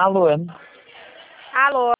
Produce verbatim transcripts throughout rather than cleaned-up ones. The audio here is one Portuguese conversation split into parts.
Alô? Alô?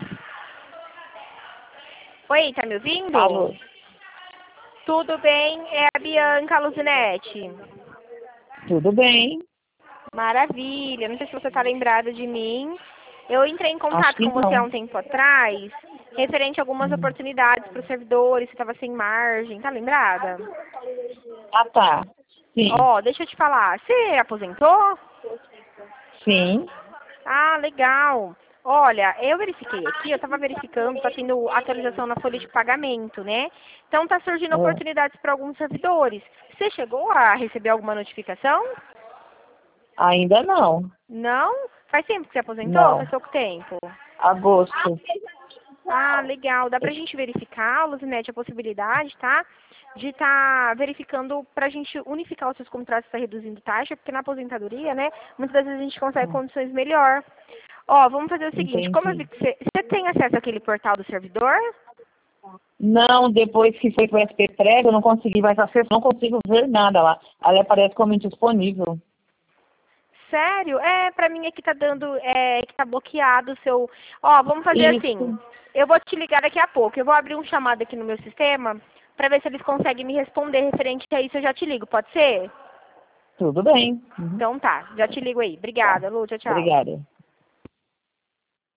Oi, tá me ouvindo? Alô? Tudo bem? É a Bianca Luzinete. Tudo bem? Maravilha. Não sei se você está lembrada de mim. Eu entrei em Acho contato que com você há não. um tempo atrás, referente a algumas Hum. oportunidades para os servidores, você estava sem margem. Tá lembrada? Ah, tá. Sim. Ó, deixa eu te falar. Você aposentou? Sim. Ah, legal. Olha, eu verifiquei aqui, eu estava verificando, está tendo atualização na folha de pagamento, né? Então está surgindo É. oportunidades para alguns servidores. Você chegou a receber alguma notificação? Ainda não. Não? Faz tempo que você aposentou? Não. Faz pouco tempo. Agosto. Ah, legal. Dá pra gente verificar, Luzinete, a possibilidade, tá? De estar verificando pra gente unificar os seus contratos, tá reduzindo taxa, porque na aposentadoria, né, muitas das vezes a gente consegue condições melhor. Ó, vamos fazer o seguinte, como eu vi Entendi. que você, você tem acesso àquele portal do servidor? Não, depois que foi para o S P Prego, eu não consegui mais acesso, não consigo ver nada lá. Ela aparece como indisponível. Sério? É, pra mim aqui tá dando, é, que tá bloqueado o seu... Ó, vamos fazer assim, Isso. eu vou te ligar daqui a pouco, eu vou abrir um chamado aqui no meu sistema pra ver se eles conseguem me responder referente a isso, eu já te ligo, pode ser? Tudo bem. Uhum. Então tá, já te ligo aí. Tá. Obrigada, Lu, tchau, tchau. Obrigada.